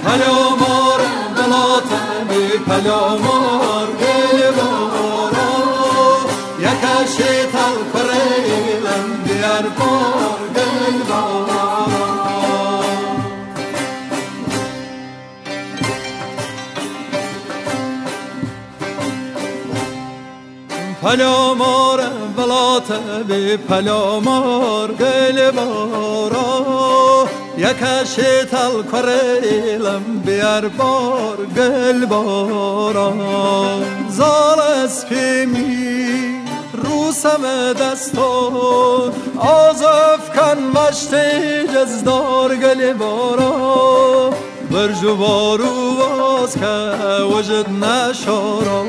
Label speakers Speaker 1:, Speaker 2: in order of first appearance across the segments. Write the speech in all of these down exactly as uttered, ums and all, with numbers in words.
Speaker 1: پلامار بلاتمی پلامار گل بارا یکشی تل کریلم بیار بار گل بارا پلامار بلاتمی پلامار گل بارا یکشی تل کریلم بیار بار گل بارا زال اسپیمی روسم دستو آزف کن مشتی جزدار گل بارا برجو بارو باز که وجد نشارا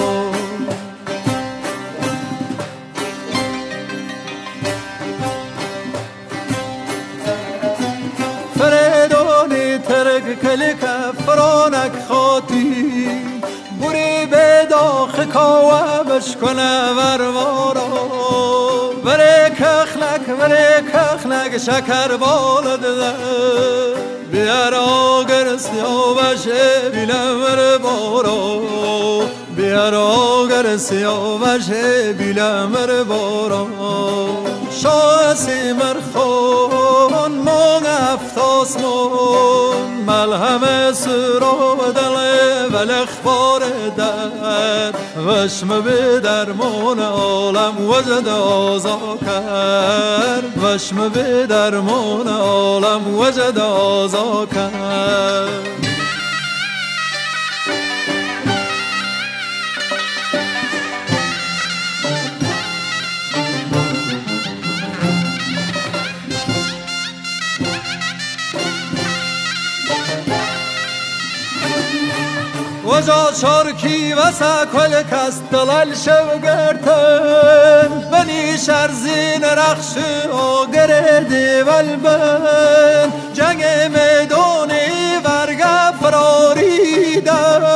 Speaker 1: ترک کلک فرانک خاطی بوری به داخ کاوه بشکنه وروارا بره کخنک بره کخنک شکر بالد ده بیار آگر سیاوشه بیلمر بارا بیار آگر سیاوشه بیلمر بارا شاه سیمر خون مانگ افتاسمون ملهم سرا دل ول اخبار در وشم به درمان عالم وجد آزا کرد وشم به درمان عالم وجد آزا کرد وجا چارکی و ساکل کس دلال شو گرتن بنی شرزین رخش آگر دیول بن جنگ میدانی ورگه فراریده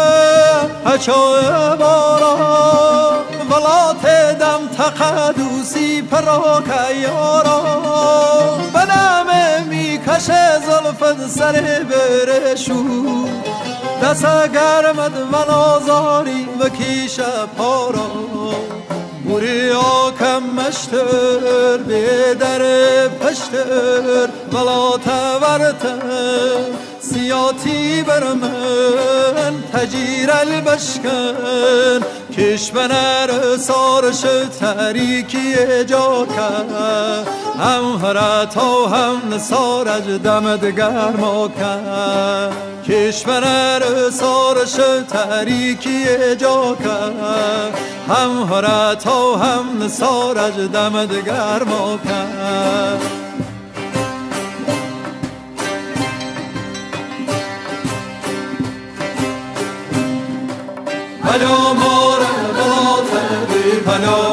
Speaker 1: هچای بارا ولات دم تقدوسی پراک یارا بنامه میکشه زلفت سر برشو دست گرمد من آزاری و کیش پارا بوری آکم مشتر به در پشتر ولا تورتم سیاتی بر من تجیر البشکن کش بنر سارش تاریکی جا کرد هم هرتا هم نسارج دمد گرما کرد کش بنر سارش تاریکی جا کرد هم هرتا هم نسارج دمد گرما کرد پلامار بلات بی پلامار